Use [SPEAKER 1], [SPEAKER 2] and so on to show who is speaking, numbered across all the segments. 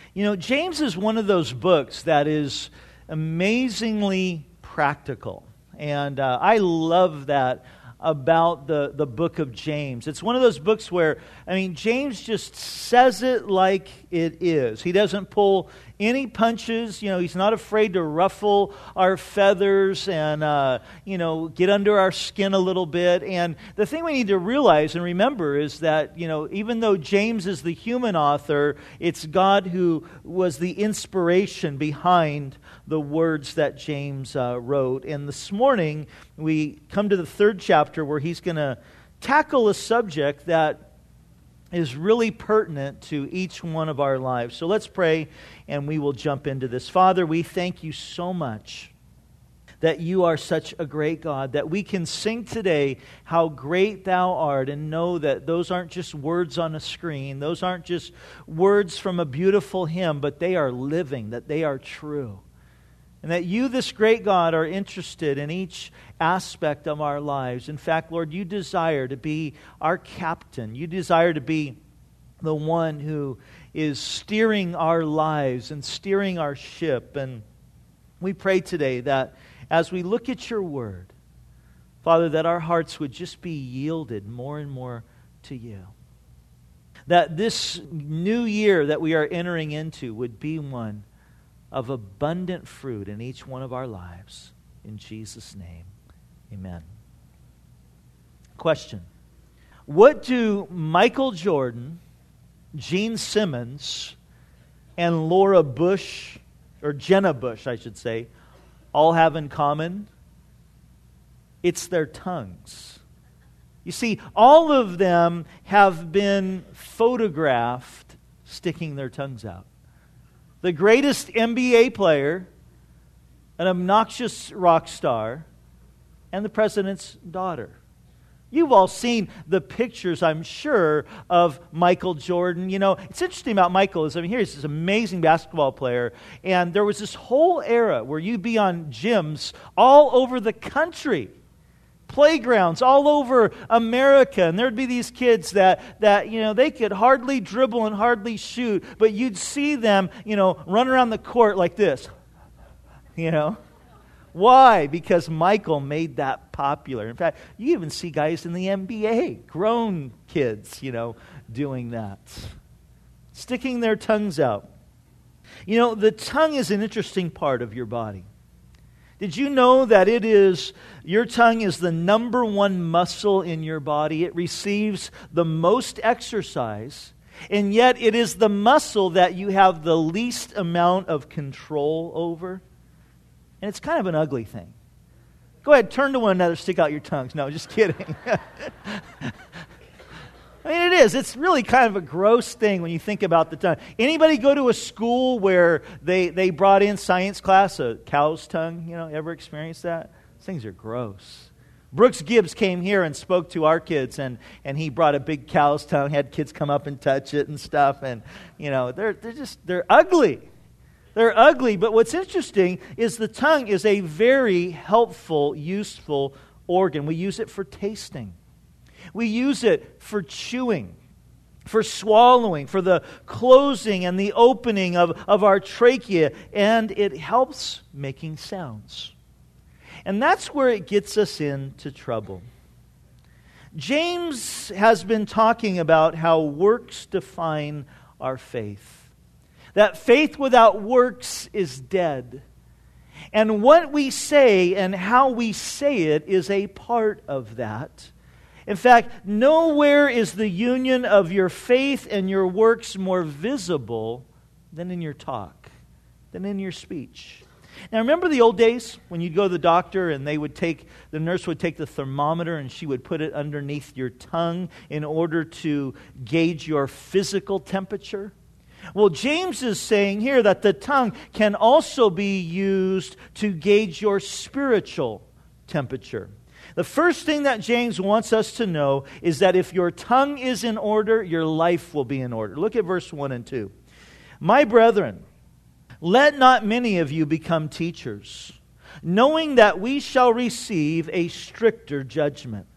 [SPEAKER 1] You know, James is one of those books that is amazingly practical. And I love that about the book of James. It's one of those books where, James just says it like it is. He doesn't pull any punches. You know, he's not afraid to ruffle our feathers and, get under our skin a little bit. And the thing we need to realize and remember is that, even though James is the human author, it's God who was the inspiration behind the words that James wrote. And this morning, we come to the 3rd chapter where he's going to tackle a subject that is really pertinent to each one of our lives. So let's pray and we will jump into this. Father, we thank you so much that you are such a great God, that we can sing today how great thou art and know that those aren't just words on a screen, those aren't just words from a beautiful hymn, but they are living, that they are true. And that you, this great God, are interested in each aspect of our lives. In fact, Lord, you desire to be our captain. You desire to be the one who is steering our lives and steering our ship. And we pray today that as we look at your word, Father, that our hearts would just be yielded more and more to you. That this new year that we are entering into would be one of abundant fruit in each one of our lives. In Jesus' name, amen. Question. What do Michael Jordan, Gene Simmons, and Laura Bush, or Jenna Bush, I should say, all have in common? It's their tongues. You see, all of them have been photographed sticking their tongues out. The greatest NBA player, an obnoxious rock star, and the president's daughter. You've all seen the pictures, I'm sure, of Michael Jordan. You know, it's interesting about Michael is, here's this amazing basketball player, and there was this whole era where you'd be on gyms all over the country, playgrounds all over America, and there'd be these kids that they could hardly dribble and hardly shoot, but you'd see them, run around the court like this. Why? Because Michael made that popular. In fact, you even see guys in the NBA, grown kids, doing that. Sticking their tongues out. The tongue is an interesting part of your body. Did you know that your tongue is the number one muscle in your body? It receives the most exercise, and yet it is the muscle that you have the least amount of control over. And it's kind of an ugly thing. Go ahead, turn to one another, stick out your tongues. No, just kidding. It is. It's really kind of a gross thing when you think about the tongue. Anybody go to a school where they brought in science class a cow's tongue? Ever experienced that? These things are gross. Brooks Gibbs came here and spoke to our kids, and he brought a big cow's tongue, had kids come up and touch it and stuff, and they're ugly. They're ugly, but what's interesting is the tongue is a very helpful, useful organ. We use it for tasting. We use it for chewing, for swallowing, for the closing and the opening of our trachea, and it helps making sounds. And that's where it gets us into trouble. James has been talking about how works define our faith. That faith without works is dead. And what we say and how we say it is a part of that. In fact, nowhere is the union of your faith and your works more visible than in your talk, than in your speech. Now, remember the old days when you'd go to the doctor and the nurse would take the thermometer and she would put it underneath your tongue in order to gauge your physical temperature? Well, James is saying here that the tongue can also be used to gauge your spiritual temperature. The first thing that James wants us to know is that if your tongue is in order, your life will be in order. Look at verse 1 and 2. My brethren, let not many of you become teachers, knowing that we shall receive a stricter judgment.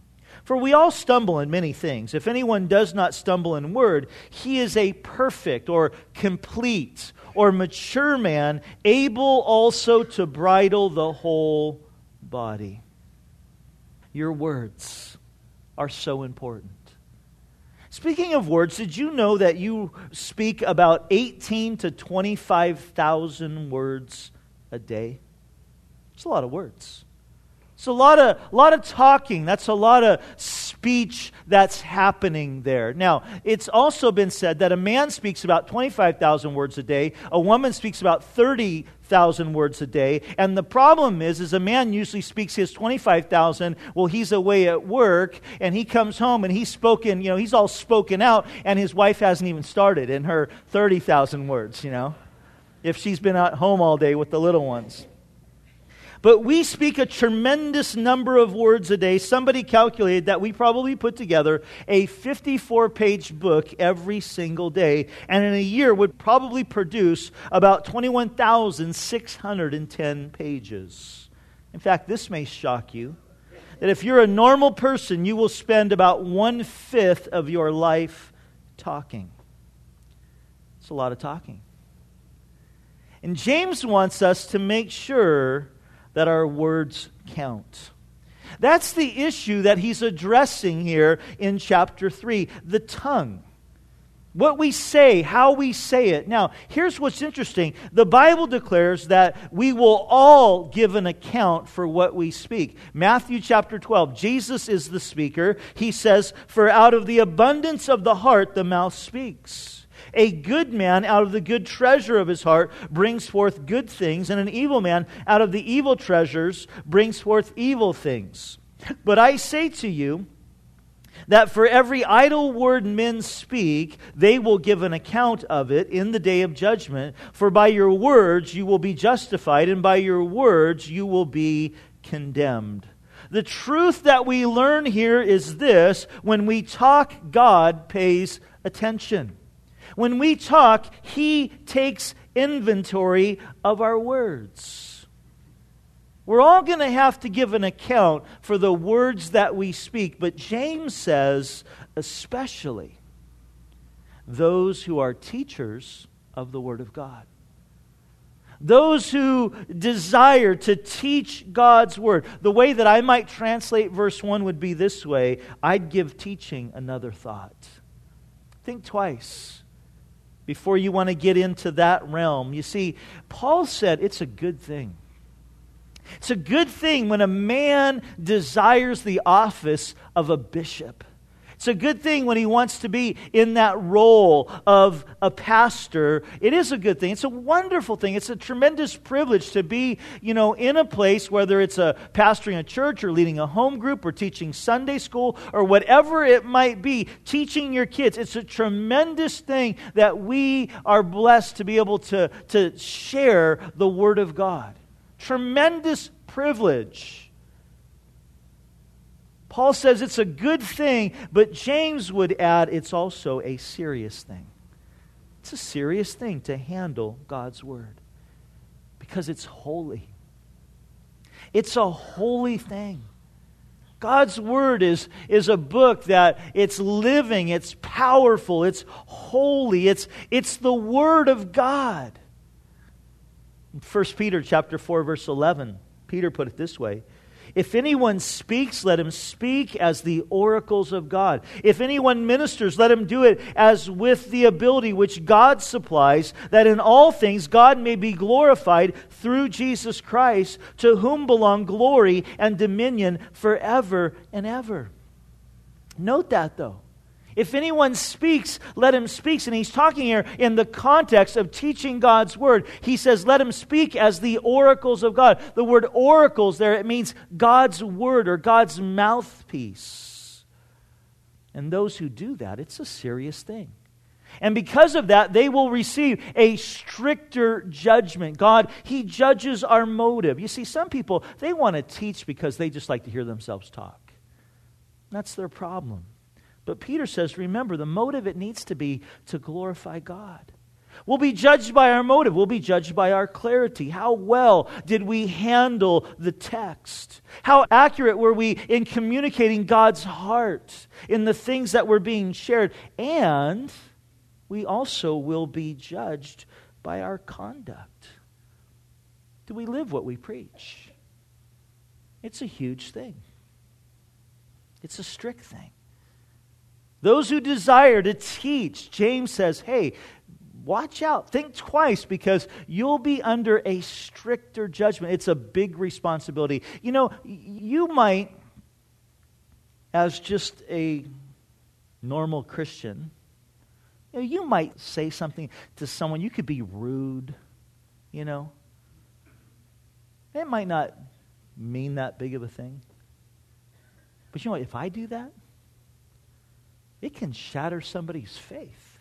[SPEAKER 1] For we all stumble in many things. If anyone does not stumble in word, he is a perfect or complete or mature man, able also to bridle the whole body. Your words are so important. Speaking of words, did you know that you speak about 18 to 25,000 words a day? It's a lot of words. It's a lot of talking. That's a lot of speech that's happening there. Now, it's also been said that a man speaks about 25,000 words a day. A woman speaks about 30,000 words a day. And the problem is a man usually speaks his 25,000. Well, he's away at work, and he comes home, and he's all spoken out, and his wife hasn't even started in her 30,000 words, if she's been at home all day with the little ones. But we speak a tremendous number of words a day. Somebody calculated that we probably put together a 54-page book every single day, and in a year would probably produce about 21,610 pages. In fact, this may shock you, that if you're a normal person, you will spend about 1/5 of your life talking. It's a lot of talking. And James wants us to make sure that our words count. That's the issue that he's addressing here in chapter 3, the tongue. What we say, how we say it. Now, here's what's interesting. The Bible declares that we will all give an account for what we speak. Matthew chapter 12, Jesus is the speaker. He says, "For out of the abundance of the heart the mouth speaks. A good man out of the good treasure of his heart brings forth good things, and an evil man out of the evil treasures brings forth evil things. But I say to you that for every idle word men speak, they will give an account of it in the day of judgment. For by your words you will be justified, and by your words you will be condemned." The truth that we learn here is this: when we talk, God pays attention. When we talk, He takes inventory of our words. We're all going to have to give an account for the words that we speak, but James says, especially those who are teachers of the Word of God. Those who desire to teach God's Word. The way that I might translate verse 1 would be this way: I'd give teaching another thought. Think twice before you want to get into that realm. You see, Paul said it's a good thing. It's a good thing when a man desires the office of a bishop. It's a good thing when he wants to be in that role of a pastor. It is a good thing. It's a wonderful thing. It's a tremendous privilege to be, in a place, whether it's pastoring a church or leading a home group or teaching Sunday school or whatever it might be, teaching your kids. It's a tremendous thing that we are blessed to be able to share the Word of God. Tremendous privilege. Paul says it's a good thing, but James would add it's also a serious thing. It's a serious thing to handle God's Word because it's holy. It's a holy thing. God's Word is a book that it's living, it's powerful, it's holy, it's the Word of God. In 1 Peter chapter 4, verse 11, Peter put it this way: "If anyone speaks, let him speak as the oracles of God. If anyone ministers, let him do it as with the ability which God supplies, that in all things God may be glorified through Jesus Christ, to whom belong glory and dominion forever and ever." Note that, though. If anyone speaks, let him speak. And he's talking here in the context of teaching God's Word. He says, let him speak as the oracles of God. The word oracles there, it means God's Word or God's mouthpiece. And those who do that, it's a serious thing. And because of that, they will receive a stricter judgment. God, He judges our motive. You see, some people, they want to teach because they just like to hear themselves talk. That's their problem. But Peter says, remember, the motive, it needs to be to glorify God. We'll be judged by our motive. We'll be judged by our clarity. How well did we handle the text? How accurate were we in communicating God's heart in the things that were being shared? And we also will be judged by our conduct. Do we live what we preach? It's a huge thing. It's a strict thing. Those who desire to teach, James says, hey, watch out. Think twice, because you'll be under a stricter judgment. It's a big responsibility. You know, you might, as just a normal Christian, you might say something to someone. You could be rude, you know. It might not mean that big of a thing. But you know what? If I do that, it can shatter somebody's faith.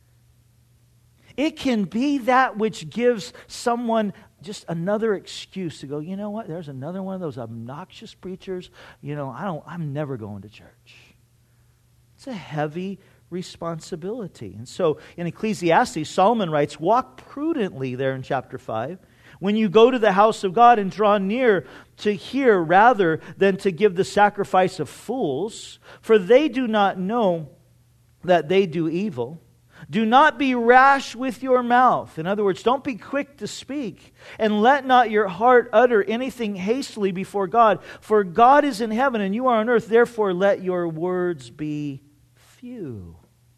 [SPEAKER 1] It can be that which gives someone just another excuse to go, you know what? There's another one of those obnoxious preachers. You know, I'm never going to church. It's a heavy responsibility. And so in Ecclesiastes, Solomon writes, walk prudently there in chapter 5. When you go to the house of God and draw near to hear rather than to give the sacrifice of fools, for they do not know that they do evil. Do not be rash with your mouth. In other words, don't be quick to speak. And let not your heart utter anything hastily before God. For God is in heaven and you are on earth. Therefore, let your words be few.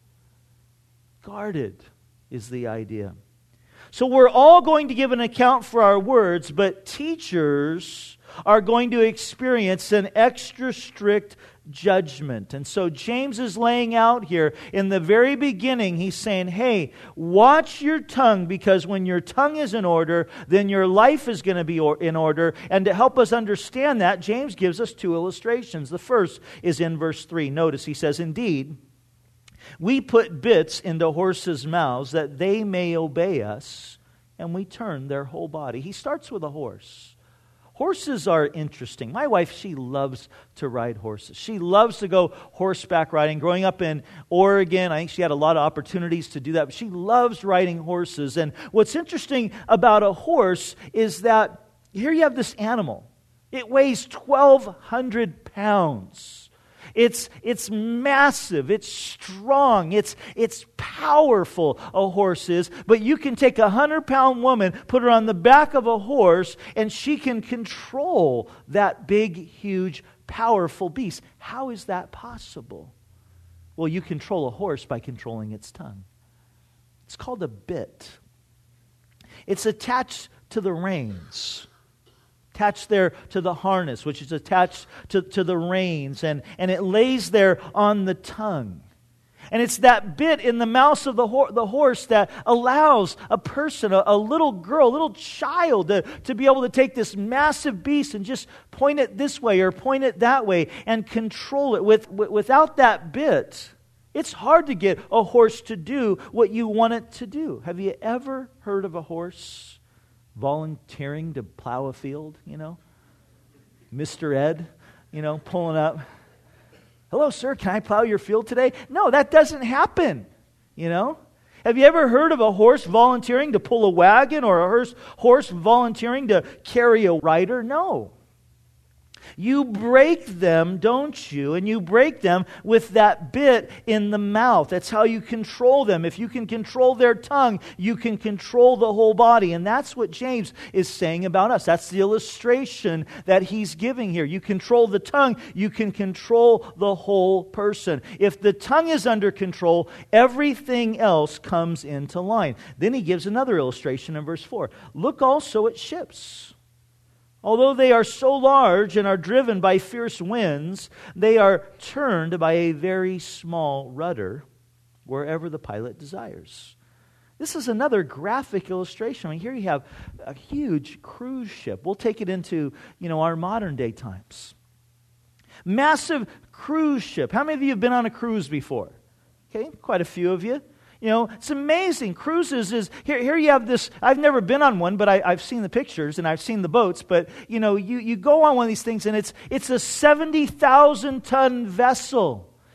[SPEAKER 1] Guarded is the idea. So we're all going to give an account for our words, but teachers are going to experience an extra strict judgment. And so James is laying out here in the very beginning, he's saying, hey, watch your tongue, because when your tongue is in order, then your life is going to be in order. And to help us understand that, James gives us two illustrations. The first is in verse 3. Notice he says, indeed, we put bits into horses' mouths that they may obey us, and we turn their whole body. He starts with a horse. Horses are interesting. My wife, she loves to ride horses. She loves to go horseback riding. Growing up in Oregon, I think she had a lot of opportunities to do that. But she loves riding horses. And what's interesting about a horse is that here you have this animal. It weighs 1,200 pounds. It's massive, it's strong, it's powerful, a horse is. But you can take a 100-pound woman, put her on the back of a horse, and she can control that big, huge, powerful beast. How is that possible? Well, you control a horse by controlling its tongue. It's called a bit. It's attached to the reins. Attached there to the harness, which is attached to the reins, and it lays there on the tongue. And it's that bit in the mouth of the horse that allows a person, a little girl, a little child to be able to take this massive beast and just point it this way or point it that way and control it. Without that bit, it's hard to get a horse to do what you want it to do. Have you ever heard of a horse volunteering to plow a field, you know? Mr. Ed, you know, pulling up. Hello, sir, can I plow your field today? No, that doesn't happen, you know? Have you ever heard of a horse volunteering to pull a wagon or a horse volunteering to carry a rider? No. You break them, don't you? And you break them with that bit in the mouth. That's how you control them. If you can control their tongue, you can control the whole body. And that's what James is saying about us. That's the illustration that he's giving here. You control the tongue, you can control the whole person. If the tongue is under control, everything else comes into line. Then he gives another illustration in verse 4. Look also at ships. Although they are so large and are driven by fierce winds, they are turned by a very small rudder wherever the pilot desires. This is another graphic illustration. I mean, here you have a huge cruise ship. We'll take it into, our modern day times. Massive cruise ship. How many of you have been on a cruise before? Okay, quite a few of you. It's amazing. Cruises is, here you have this, I've never been on one, but I've seen the pictures and I've seen the boats, but you go on one of these things and it's a 70,000 ton vessel.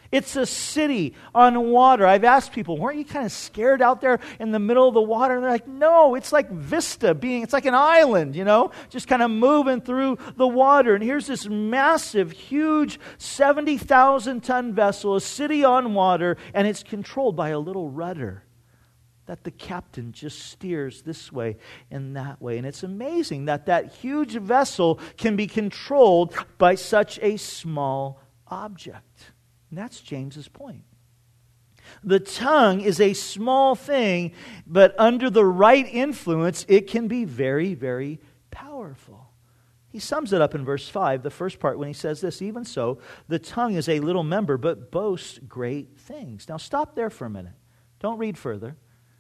[SPEAKER 1] It's a city on water. I've asked people, weren't you kind of scared out there in the middle of the water? And they're like, no, it's like vista it's like an island, just kind of moving through the water. And here's this massive, huge 70,000-ton vessel, a city on water, and it's controlled by a little rudder that the captain just steers this way and that way. And it's amazing that huge vessel can be controlled by such a small object. And that's James's point. The tongue is a small thing, but under the right influence, it can be very, very powerful. He sums it up in verse 5, the first part, when he says this, even so, the tongue is a little member, but boasts great things. Now stop there for a minute. Don't read further.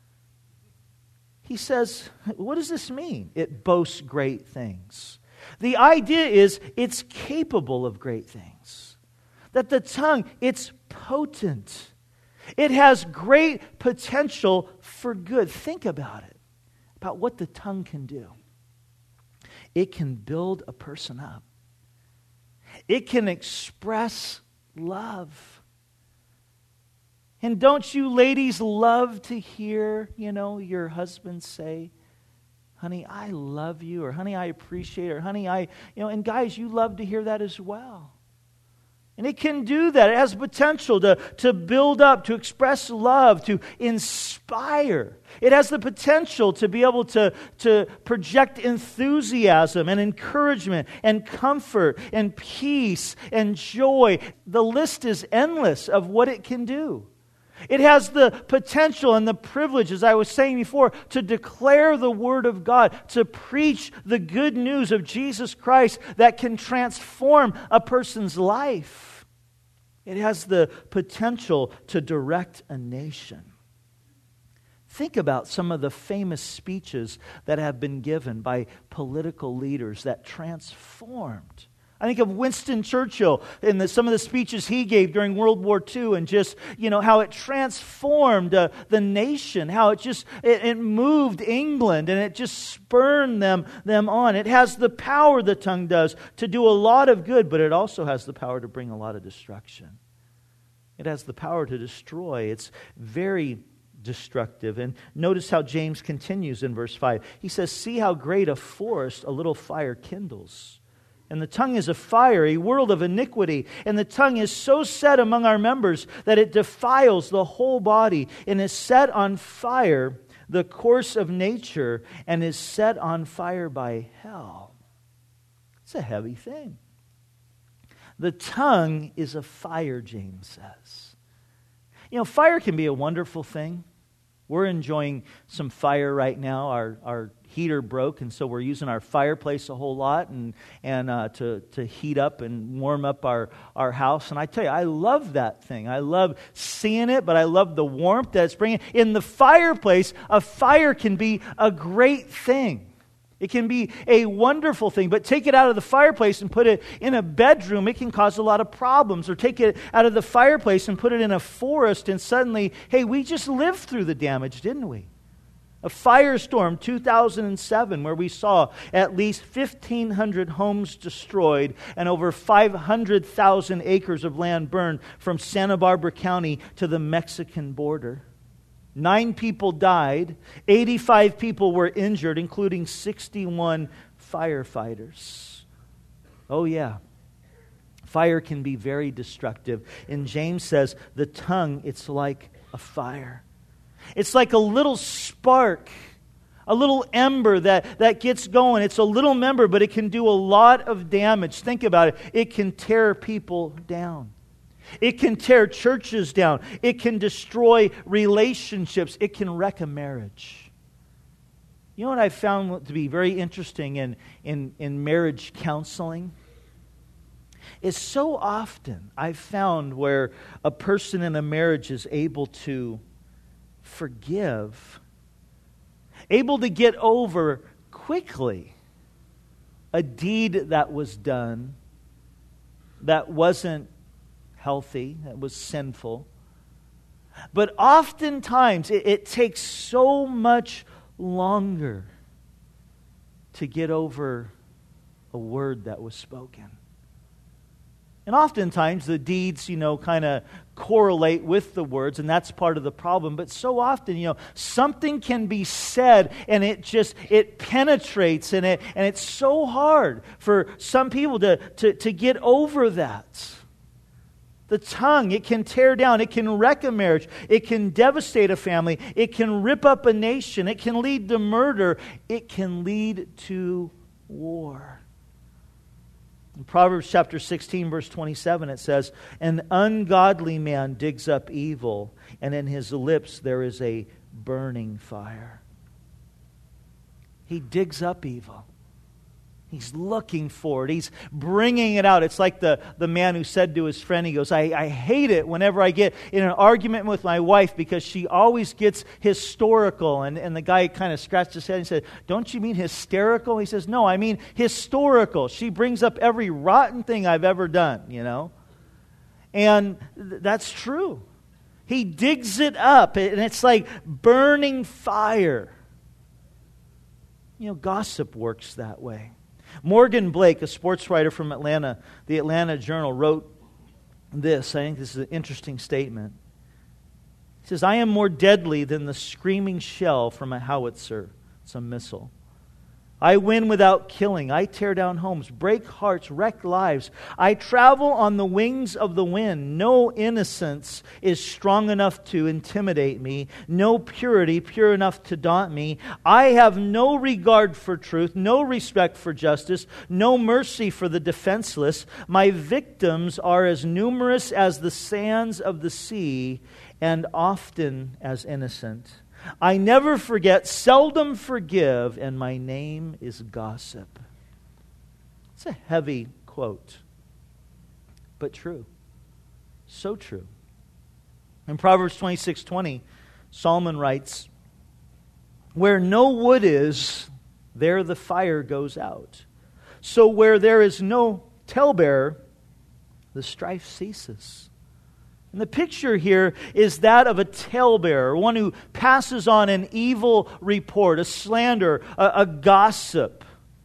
[SPEAKER 1] He says, what does this mean? It boasts great things. The idea is it's capable of great things. That the tongue, it's potent. It has great potential for good. Think about it, about what the tongue can do. It can build a person up. It can express love. And don't you ladies love to hear, your husband say, honey, I love you, or honey, I appreciate it, or honey, and guys, you love to hear that as well. And it can do that. It has potential to build up, to express love, to inspire. It has the potential to be able to project enthusiasm and encouragement and comfort and peace and joy. The list is endless of what it can do. It has the potential and the privilege, as I was saying before, to declare the Word of God, to preach the good news of Jesus Christ that can transform a person's life. It has the potential to direct a nation. Think about some of the famous speeches that have been given by political leaders that transformed. I think of Winston Churchill and some of the speeches he gave during World War II, and just, how it transformed the nation, how it moved England, and it just spurred them on. It has the power, the tongue does, to do a lot of good, but it also has the power to bring a lot of destruction. It has the power to destroy. It's very destructive. And notice how James continues in verse 5. He says, see how great a forest a little fire kindles. And the tongue is a fire, a world of iniquity. And the tongue is so set among our members that it defiles the whole body and is set on fire the course of nature and is set on fire by hell. It's a heavy thing. The tongue is a fire, James says. Fire can be a wonderful thing. We're enjoying some fire right now. Our heater broke, and so we're using our fireplace a whole lot and to heat up and warm up our house. And I tell you, I love that thing. I love seeing it, but I love the warmth that it's bringing. In the fireplace, a fire can be a great thing. It can be a wonderful thing, but take it out of the fireplace and put it in a bedroom, it can cause a lot of problems. Or take it out of the fireplace and put it in a forest, and suddenly, hey, we just lived through the damage, didn't we? A firestorm, 2007, where we saw at least 1,500 homes destroyed and over 500,000 acres of land burned from Santa Barbara County to the Mexican border. 9 people died, 85 people were injured, including 61 firefighters. Oh yeah, fire can be very destructive. And James says, the tongue, it's like a fire. It's like a little spark, a little ember that gets going. It's a little member, but it can do a lot of damage. Think about it. It can tear people down. It can tear churches down. It can destroy relationships. It can wreck a marriage. You know what I found to be very interesting in marriage counseling? Is so often I've found where a person in a marriage is able to forgive, able to get over quickly a deed that was done that wasn't healthy, that was sinful. But oftentimes it takes so much longer to get over a word that was spoken. And oftentimes the deeds, kind of correlate with the words, and that's part of the problem. But so often, something can be said and it penetrates, and it's so hard for some people to get over that. The tongue, it can tear down, it can wreck a marriage, it can devastate a family, it can rip up a nation, it can lead to murder, it can lead to war. In Proverbs chapter 16, verse 27, it says, "An ungodly man digs up evil, and in his lips there is a burning fire." He digs up evil. He's looking for it. He's bringing it out. It's like the man who said to his friend, he goes, I hate it whenever I get in an argument with my wife because she always gets historical. And the guy kind of scratched his head and said, "Don't you mean hysterical?" He says, "No, I mean historical. She brings up every rotten thing I've ever done, And that's true. He digs it up, and it's like burning fire. Gossip works that way. Morgan Blake, a sports writer from Atlanta, the Atlanta Journal, wrote this. I think this is an interesting statement. He says, "I am more deadly than the screaming shell from a howitzer." It's a missile. "I win without killing. I tear down homes, break hearts, wreck lives. I travel on the wings of the wind. No innocence is strong enough to intimidate me. No purity pure enough to daunt me. I have no regard for truth, no respect for justice, no mercy for the defenseless. My victims are as numerous as the sands of the sea, and often as innocent. I never forget, seldom forgive, and my name is gossip." It's a heavy quote, but true. So true. In Proverbs 26:20, Solomon writes, "Where no wood is, there the fire goes out. So where there is no talebearer, the strife ceases." And the picture here is that of a talebearer, one who passes on an evil report, a slander, a gossip.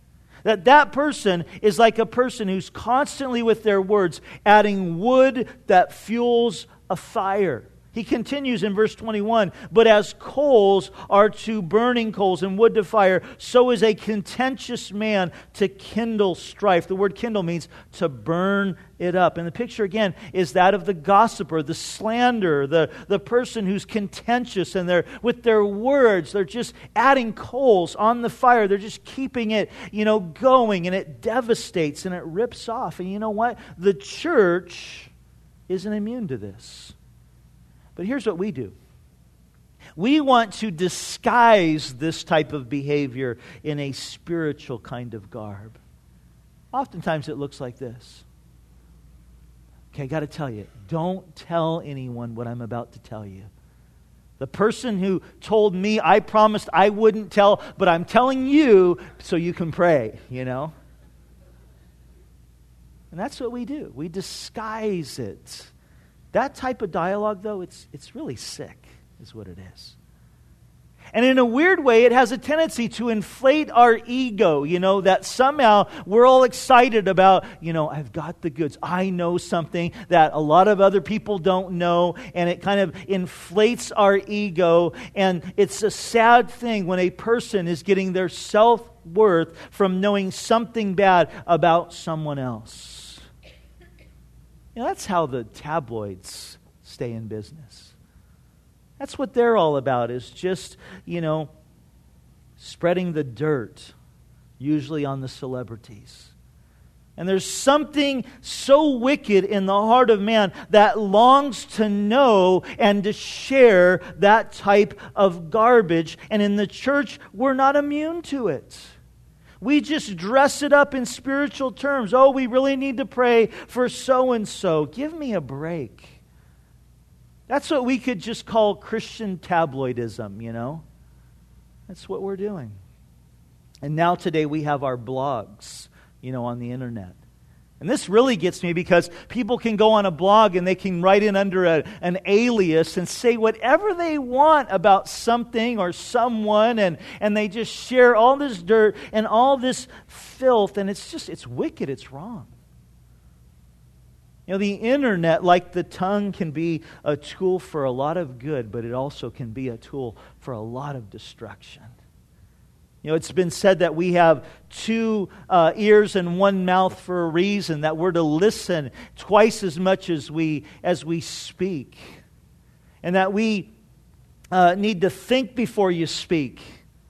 [SPEAKER 1] That person is like a person who's constantly with their words adding wood that fuels a fire. He continues in verse 21, "But as coals are to burning coals and wood to fire, so is a contentious man to kindle strife." The word kindle means to burn it up. And the picture again is that of the gossiper, the slanderer, the person who's contentious, and with their words, they're just adding coals on the fire. They're just keeping it, going, and it devastates and it rips off. And you know what? The church isn't immune to this. But here's what we do. We want to disguise this type of behavior in a spiritual kind of garb. Oftentimes it looks like this. Okay, I got to tell you, don't tell anyone what I'm about to tell you. The person who told me, I promised I wouldn't tell, but I'm telling you so you can pray, And that's what we do. We disguise it. That type of dialogue, though, it's really sick, is what it is. And in a weird way, it has a tendency to inflate our ego, that somehow we're all excited about, I've got the goods. I know something that a lot of other people don't know, and it kind of inflates our ego. And it's a sad thing when a person is getting their self-worth from knowing something bad about someone else. That's how the tabloids stay in business. That's what they're all about, is just, spreading the dirt, usually on the celebrities. And there's something so wicked in the heart of man that longs to know and to share that type of garbage. And in the church, we're not immune to it. We just dress it up in spiritual terms. Oh, we really need to pray for so-and-so. Give me a break. That's what we could just call Christian tabloidism, That's what we're doing. And now today we have our blogs, on the internet. And this really gets me because people can go on a blog and they can write in under an alias and say whatever they want about something or someone, and they just share all this dirt and all this filth, and it's wicked, it's wrong. The internet, like the tongue, can be a tool for a lot of good, but it also can be a tool for a lot of destruction. It's been said that we have two ears and one mouth for a reason, that we're to listen twice as much as we speak, and that we need to think before you speak.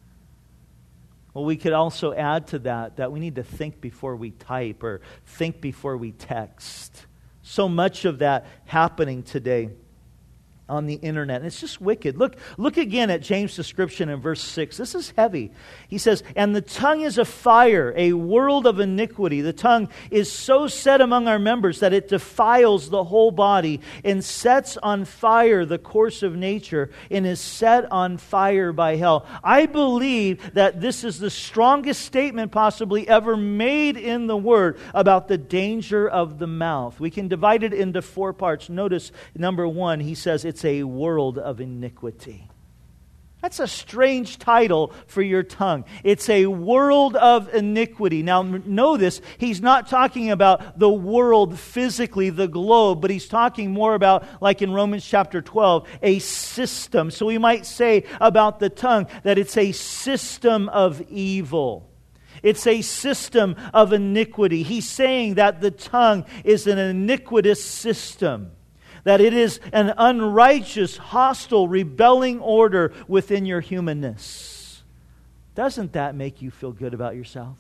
[SPEAKER 1] Well, we could also add to that we need to think before we type or think before we text. So much of that happening today on the internet. And it's just wicked. Look again at James' description in verse 6. This is heavy. He says, "And the tongue is a fire, a world of iniquity. The tongue is so set among our members that it defiles the whole body and sets on fire the course of nature and is set on fire by hell." I believe that this is the strongest statement possibly ever made in the Word about the danger of the mouth. We can divide it into 4 parts. Notice, number 1, he says it's a world of iniquity. That's a strange title for your tongue. It's a world of iniquity. Now, know this, he's not talking about the world physically, the globe, but he's talking more about, like in Romans chapter 12, a system. So we might say about the tongue that it's a system of evil. It's a system of iniquity. He's saying that the tongue is an iniquitous system, that it is an unrighteous, hostile, rebelling order within your humanness. Doesn't that make you feel good about yourself?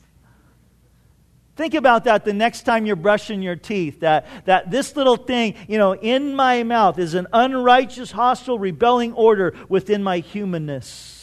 [SPEAKER 1] Think about that the next time you're brushing your teeth, that this little thing, in my mouth is an unrighteous, hostile, rebelling order within my humanness.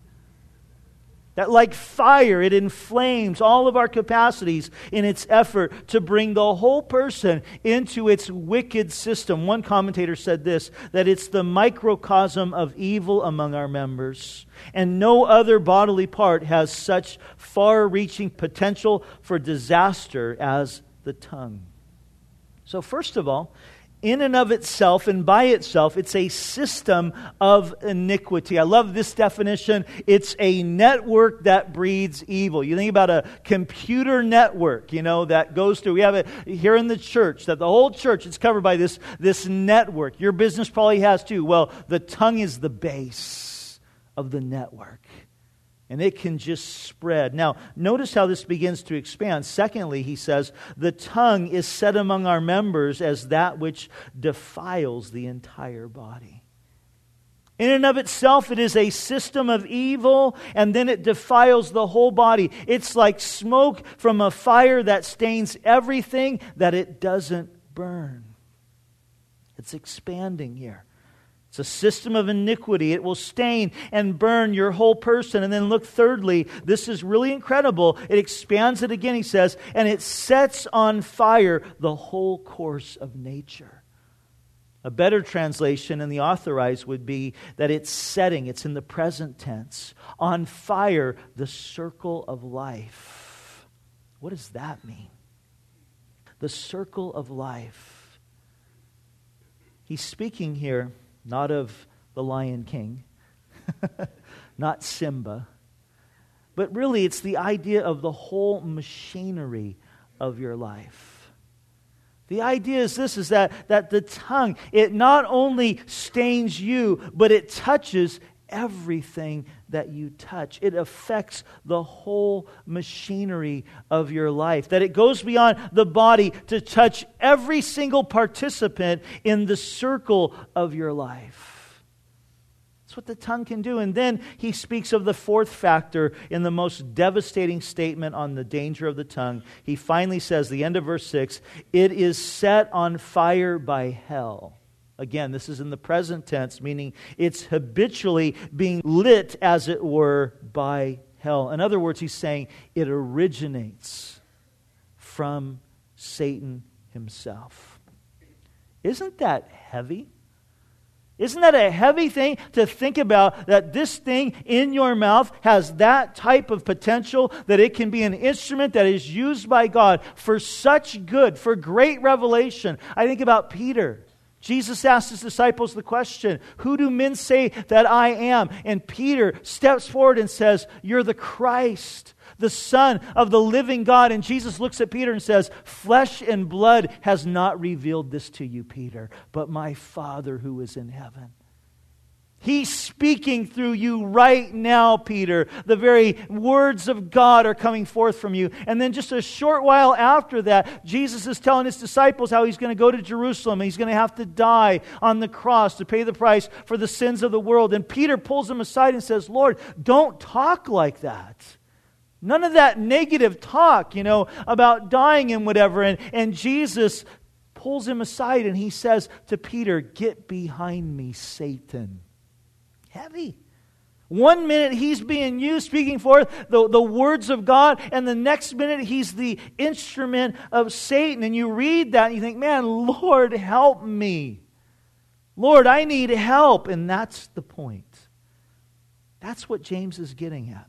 [SPEAKER 1] That like fire, it inflames all of our capacities in its effort to bring the whole person into its wicked system. One commentator said this, that it's the microcosm of evil among our members. And no other bodily part has such far-reaching potential for disaster as the tongue. So first of all, in and of itself and by itself, it's a system of iniquity. I love this definition. It's a network that breeds evil. You think about a computer network, that goes through. We have it here in the church, that the whole church is covered by this network. Your business probably has too. Well, the tongue is the base of the network. And it can just spread. Now, notice how this begins to expand. Secondly, he says, the tongue is set among our members as that which defiles the entire body. In and of itself, it is a system of evil, and then it defiles the whole body. It's like smoke from a fire that stains everything that it doesn't burn. It's expanding here. It's a system of iniquity. It will stain and burn your whole person. And then look, thirdly, this is really incredible. It expands it again, he says, and it sets on fire the whole course of nature. A better translation in the Authorized would be that it's setting, it's in the present tense, on fire the circle of life. What does that mean? The circle of life. He's speaking here not of the Lion King, not Simba, but really it's the idea of the whole machinery of your life. The idea is this, is that the tongue, it not only stains you, but it touches everything that you touch. It affects the whole machinery of your life. That it goes beyond the body to touch every single participant in the circle of your life. That's what the tongue can do. And then he speaks of the fourth factor in the most devastating statement on the danger of the tongue. He finally says, the end of verse 6, it is set on fire by hell. Again, this is in the present tense, meaning it's habitually being lit, as it were, by hell. In other words, he's saying it originates from Satan himself. Isn't that heavy? Isn't that a heavy thing to think about, that this thing in your mouth has that type of potential, that it can be an instrument that is used by God for such good, for great revelation? I think about Peter. Jesus asked his disciples the question, who do men say that I am? And Peter steps forward and says, you're the Christ, the Son of the living God. And Jesus looks at Peter and says, flesh and blood has not revealed this to you, Peter, but my Father who is in heaven. He's speaking through you right now, Peter. The very words of God are coming forth from you. And then just a short while after that, Jesus is telling his disciples how he's going to go to Jerusalem and he's going to have to die on the cross to pay the price for the sins of the world. And Peter pulls him aside and says, Lord, don't talk like that. None of that negative talk, about dying and whatever. And Jesus pulls him aside and he says to Peter, get behind me, Satan. Heavy. 1 minute he's being used, speaking forth the words of God, and the next minute he's the instrument of Satan. And you read that and you think, man, Lord, help me. Lord, I need help. And that's the point. That's what James is getting at.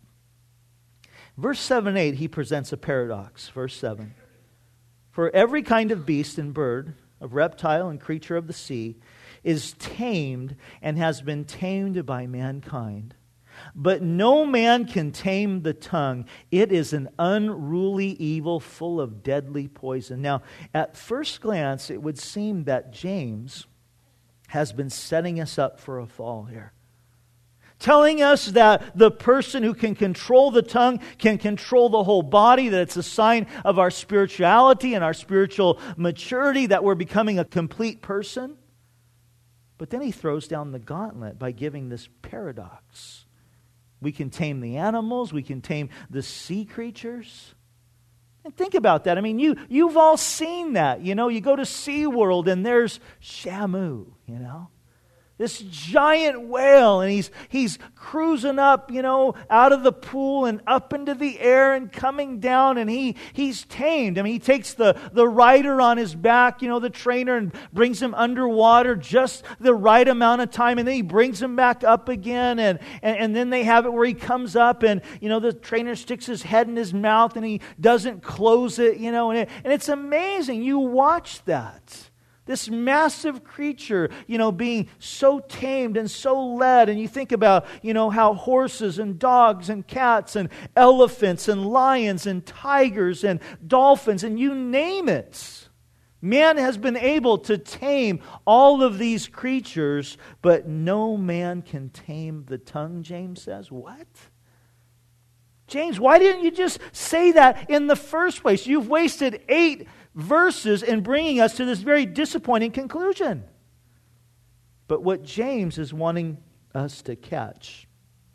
[SPEAKER 1] Verse 7 and 8, he presents a paradox. Verse 7. For every kind of beast and bird, of reptile and creature of the sea, is tamed and has been tamed by mankind. But no man can tame the tongue. It is an unruly evil full of deadly poison. Now, at first glance, it would seem that James has been setting us up for a fall here. Telling us that the person who can control the tongue can control the whole body, that it's a sign of our spirituality and our spiritual maturity, that we're becoming a complete person. But then he throws down the gauntlet by giving this paradox. We can tame the animals. We can tame the sea creatures. And think about that. I mean, you've all seen that. You go to SeaWorld and there's Shamu, This giant whale, and he's cruising up, out of the pool and up into the air and coming down, and he's tamed. I mean, he takes the rider on his back, the trainer, and brings him underwater just the right amount of time, and then he brings him back up again, and then they have it where he comes up, and, the trainer sticks his head in his mouth, and he doesn't close it, and it's amazing. You watch that. This massive creature, being so tamed and so led. And you think about, how horses and dogs and cats and elephants and lions and tigers and dolphins and you name it. Man has been able to tame all of these creatures, but no man can tame the tongue, James says. What? James, why didn't you just say that in the first place? You've wasted 8 verses in bringing us to this very disappointing conclusion. But what James is wanting us to catch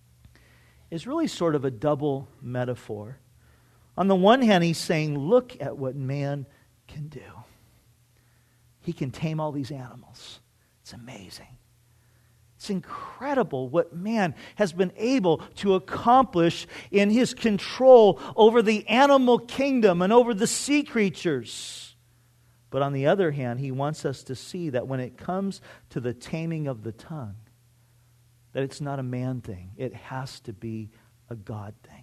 [SPEAKER 1] is really sort of a double metaphor. On the one hand, he's saying, look at what man can do. He can tame all these animals. It's amazing. It's incredible what man has been able to accomplish in his control over the animal kingdom and over the sea creatures. But on the other hand, he wants us to see that when it comes to the taming of the tongue, that it's not a man thing. It has to be a God thing.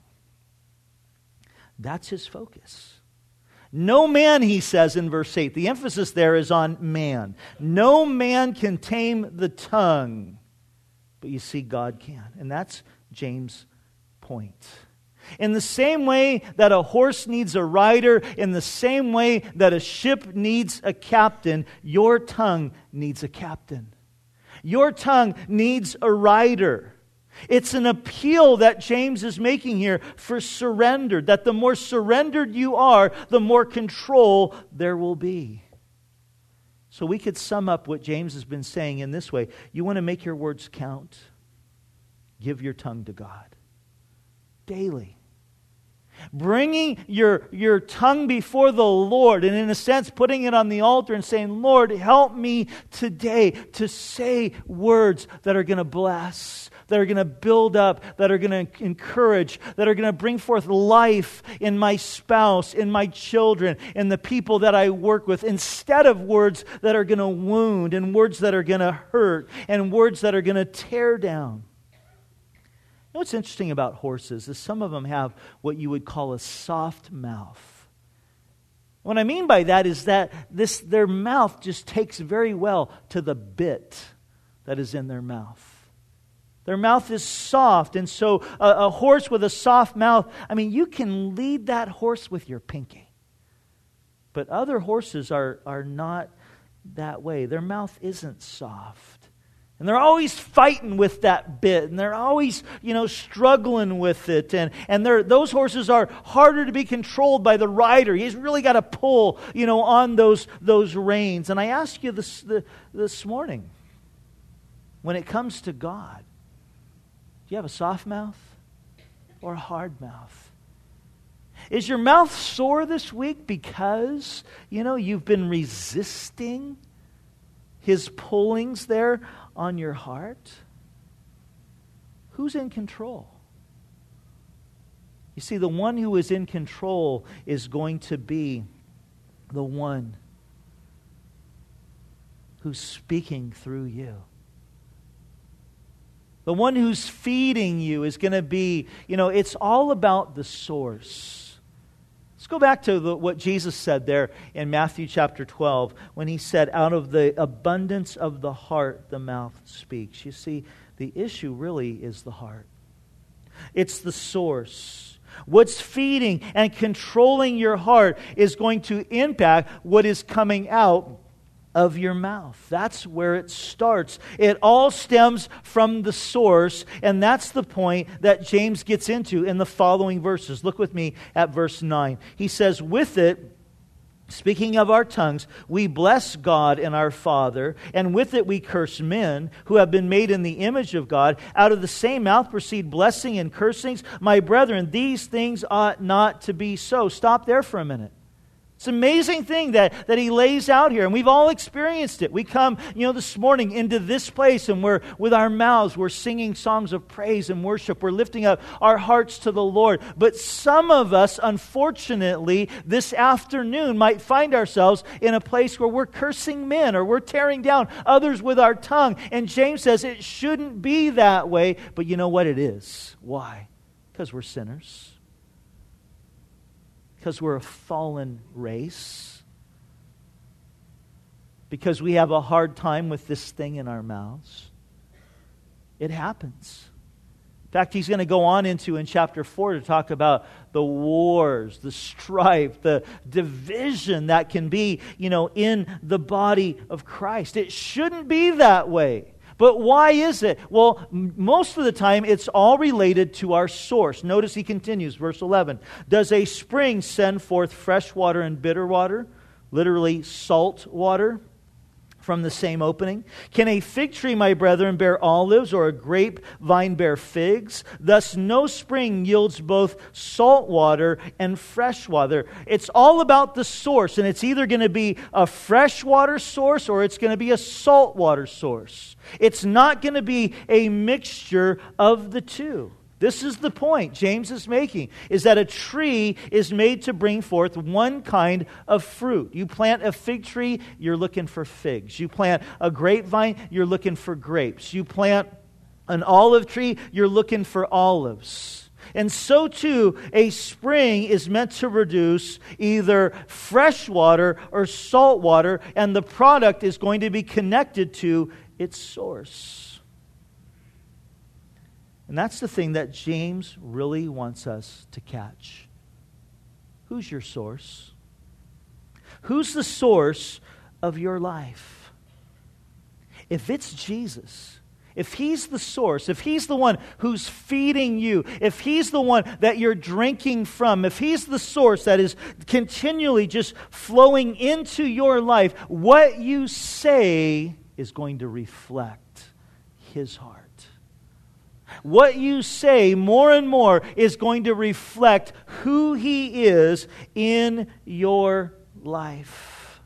[SPEAKER 1] That's his focus. No man, he says in verse 8, the emphasis there is on man. No man can tame the tongue. But you see, God can. And that's James' point. In the same way that a horse needs a rider, in the same way that a ship needs a captain, your tongue needs a captain. Your tongue needs a rider. It's an appeal that James is making here for surrender, that the more surrendered you are, the more control there will be. So we could sum up what James has been saying in this way. You want to make your words count? Give your tongue to God. Daily. Bringing your tongue before the Lord, and in a sense putting it on the altar and saying, Lord, help me today to say words that are going to bless, that are going to build up, that are going to encourage, that are going to bring forth life in my spouse, in my children, in the people that I work with, instead of words that are going to wound and words that are going to hurt and words that are going to tear down. You know what's interesting about horses is some of them have what you would call a soft mouth. What I mean by that is that their mouth just takes very well to the bit that is in their mouth. Their mouth is soft, and so a horse with a soft mouth, you can lead that horse with your pinky. But other horses are not that way. Their mouth isn't soft. And they're always fighting with that bit, and they're always, struggling with it. And those horses are harder to be controlled by the rider. He's really got to pull, on those reins. And I ask you this morning, when it comes to God, do you have a soft mouth or a hard mouth? Is your mouth sore this week because, you've been resisting His pullings there on your heart? Who's in control? You see, the one who is in control is going to be the one who's speaking through you. The one who's feeding you is going to be, it's all about the source. Let's go back to what Jesus said there in Matthew chapter 12 when He said, out of the abundance of the heart, the mouth speaks. You see, the issue really is the heart. It's the source. What's feeding and controlling your heart is going to impact what is coming out of your mouth. That's where it starts. It all stems from the source, and that's the point that James gets into in the following verses. Look with me at verse 9. He says, with it, speaking of our tongues, we bless God and our Father, and with it we curse men who have been made in the image of God. Out of the same mouth proceed blessing and cursings. My brethren, these things ought not to be so. Stop there for a minute. It's an amazing thing that He lays out here, and we've all experienced it. We come, this morning into this place, and we're with our mouths, we're singing songs of praise and worship. We're lifting up our hearts to the Lord. But some of us, unfortunately, this afternoon might find ourselves in a place where we're cursing men, or we're tearing down others with our tongue. And James says it shouldn't be that way, but you know what it is? Why? Because we're sinners. Because we're a fallen race. Because we have a hard time with this thing in our mouths. It happens. In fact, he's going to go on in chapter 4 to talk about the wars, the strife, the division that can be, in the body of Christ. It shouldn't be that way. But why is it? Well, most of the time, it's all related to our source. Notice he continues, verse 11. Does a spring send forth fresh water and bitter water? Literally, salt water from the same opening. Can a fig tree, my brethren, bear olives, or a grapevine bear figs? Thus no spring yields both salt water and fresh water. It's all about the source, and it's either going to be a fresh water source or it's going to be a salt water source. It's not going to be a mixture of the two. This is the point James is making, is that a tree is made to bring forth one kind of fruit. You plant a fig tree, you're looking for figs. You plant a grapevine, you're looking for grapes. You plant an olive tree, you're looking for olives. And so too, a spring is meant to produce either fresh water or salt water, and the product is going to be connected to its source. And that's the thing that James really wants us to catch. Who's your source? Who's the source of your life? If it's Jesus, if He's the source, if He's the one who's feeding you, if He's the one that you're drinking from, if He's the source that is continually just flowing into your life, what you say is going to reflect His heart. What you say more and more is going to reflect who He is in your life.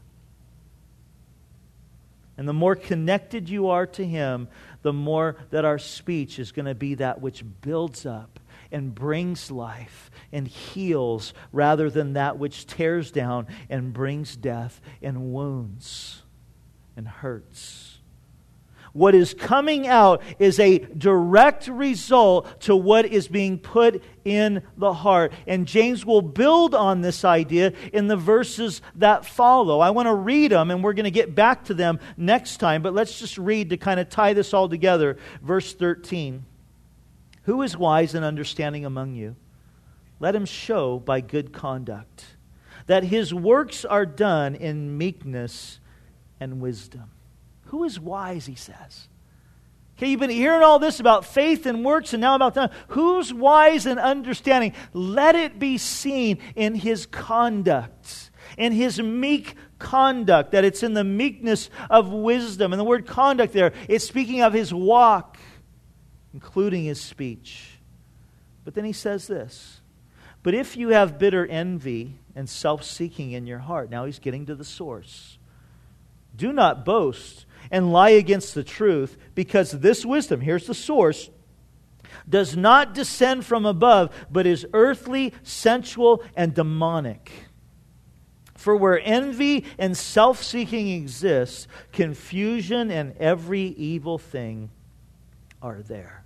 [SPEAKER 1] And the more connected you are to Him, the more that our speech is going to be that which builds up and brings life and heals, rather than that which tears down and brings death and wounds and hurts. What is coming out is a direct result to what is being put in the heart. And James will build on this idea in the verses that follow. I want to read them, and we're going to get back to them next time. But let's just read to kind of tie this all together. Verse 13. Who is wise and understanding among you? Let him show by good conduct that his works are done in meekness and wisdom. Who is wise, he says. Okay, you've been hearing all this about faith and works, and now about that. Who's wise and understanding? Let it be seen in his conduct, in his meek conduct, that it's in the meekness of wisdom. And the word conduct there, it's speaking of his walk, including his speech. But then he says this, but if you have bitter envy and self-seeking in your heart, now he's getting to the source. Do not boast and lie against the truth, because this wisdom, here's the source, does not descend from above, but is earthly, sensual, and demonic. For where envy and self-seeking exists, confusion and every evil thing are there.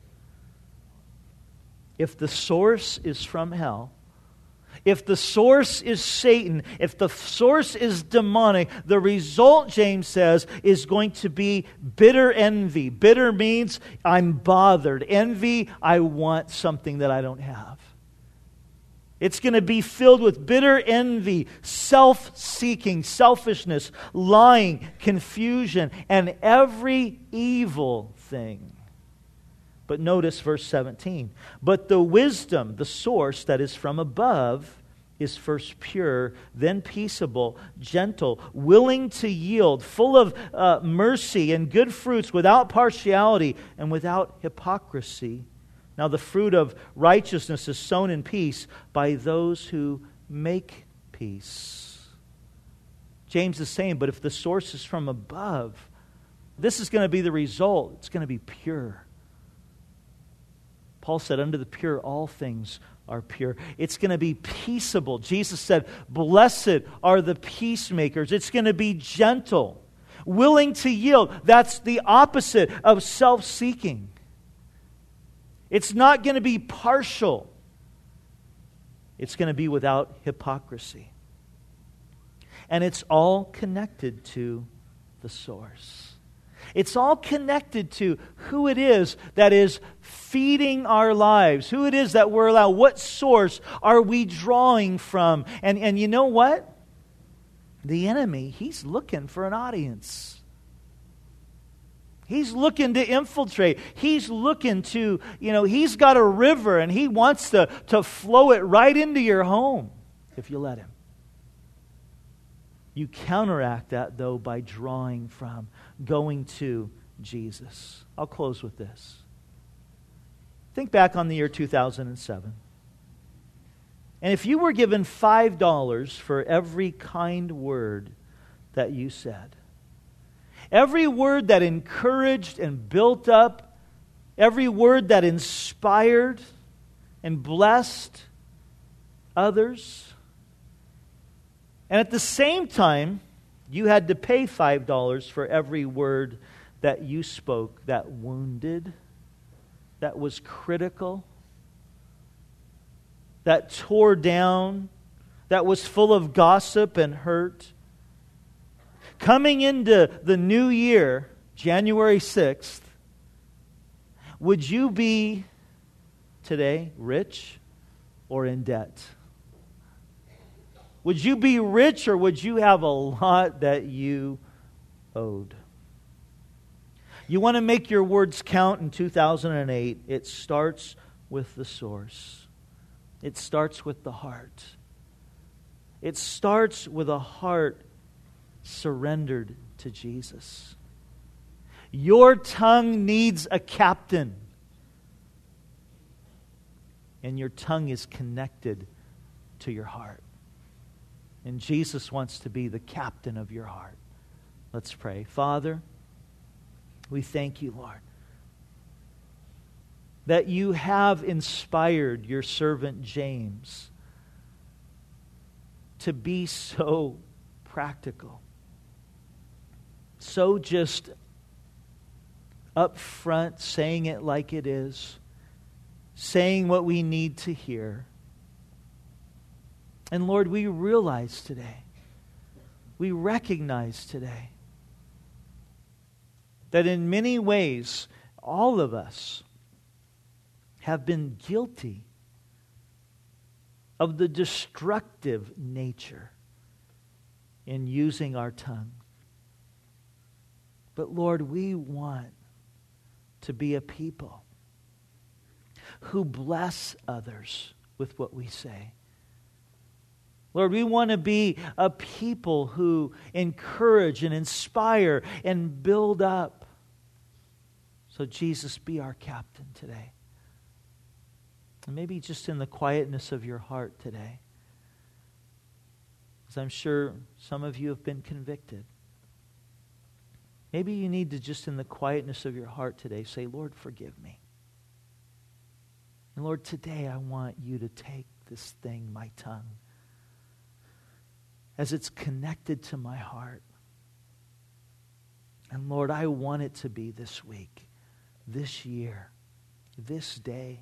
[SPEAKER 1] If the source is from hell, if the source is Satan, if the source is demonic, the result, James says, is going to be bitter envy. Bitter means I'm bothered. Envy, I want something that I don't have. It's going to be filled with bitter envy, self-seeking, selfishness, lying, confusion, and every evil thing. But notice verse 17. But the wisdom, the source that is from above, is first pure, then peaceable, gentle, willing to yield, full of mercy and good fruits, without partiality and without hypocrisy. Now the fruit of righteousness is sown in peace by those who make peace. James is saying, but if the source is from above, this is going to be the result. It's going to be pure. Paul said, under the pure, all things are pure. It's going to be peaceable. Jesus said, blessed are the peacemakers. It's going to be gentle, willing to yield. That's the opposite of self-seeking. It's not going to be partial. It's going to be without hypocrisy. And it's all connected to the source. It's all connected to who it is that is feeding our lives, who it is that we're allowed, what source are we drawing from. And you know what? The enemy, he's looking for an audience. He's looking to infiltrate. He's looking to, he's got a river and he wants to flow it right into your home if you let him. You counteract that, though, by drawing from, going to Jesus. I'll close with this. Think back on the year 2007. And if you were given $5 for every kind word that you said, every word that encouraged and built up, every word that inspired and blessed others, and at the same time, you had to pay $5 for every word that you spoke that wounded, that was critical, that tore down, that was full of gossip and hurt. Coming into the new year, January 6th, would you be today rich or in debt? Would you be rich, or would you have a lot that you owed? You want to make your words count in 2008, it starts with the source. It starts with the heart. It starts with a heart surrendered to Jesus. Your tongue needs a captain. And your tongue is connected to your heart. And Jesus wants to be the captain of your heart. Let's pray. Father, we thank you, Lord, that you have inspired your servant James to be so practical, so just up front, saying it like it is, saying what we need to hear. And Lord, we realize today, we recognize today that in many ways, all of us have been guilty of the destructive nature in using our tongue. But Lord, we want to be a people who bless others with what we say. Lord, we want to be a people who encourage and inspire and build up. So Jesus, be our captain today. And maybe just in the quietness of your heart today, because I'm sure some of you have been convicted. Maybe you need to just in the quietness of your heart today say, Lord, forgive me. And Lord, today I want you to take this thing, my tongue, as it's connected to my heart. And Lord, I want it to be this week, this year, this day,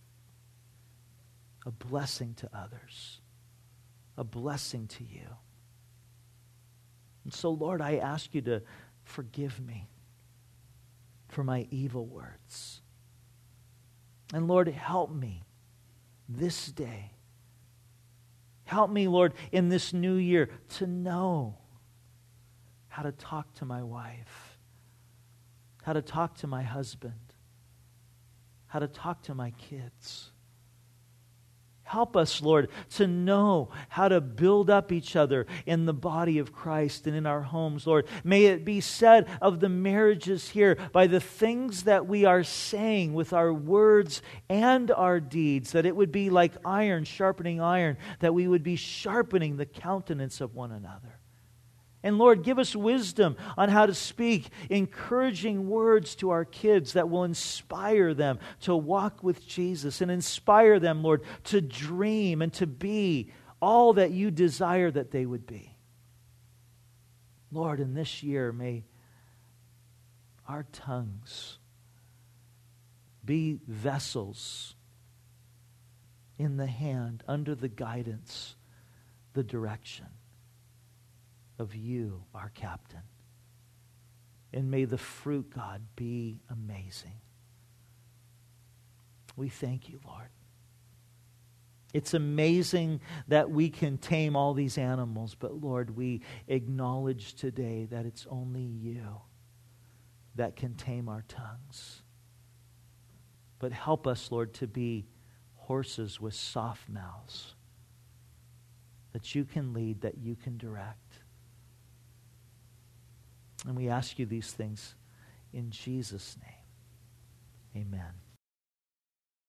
[SPEAKER 1] a blessing to others, a blessing to you. And so, Lord, I ask you to forgive me for my evil words. And Lord, help me this day. Help me, Lord, in this new year to know how to talk to my wife, how to talk to my husband, how to talk to my kids. Help us, Lord, to know how to build up each other in the body of Christ and in our homes, Lord. May it be said of the marriages here by the things that we are saying with our words and our deeds, that it would be like iron sharpening iron, that we would be sharpening the countenance of one another. And Lord, give us wisdom on how to speak encouraging words to our kids that will inspire them to walk with Jesus and inspire them, Lord, to dream and to be all that you desire that they would be. Lord, in this year, may our tongues be vessels in the hand, under the guidance, the direction of you, our captain. And may the fruit, God, be amazing. We thank you, Lord. It's amazing that we can tame all these animals, but Lord, we acknowledge today that it's only you that can tame our tongues. But help us, Lord, to be horses with soft mouths, that you can lead, that you can direct. And we ask you these things in Jesus' name. Amen.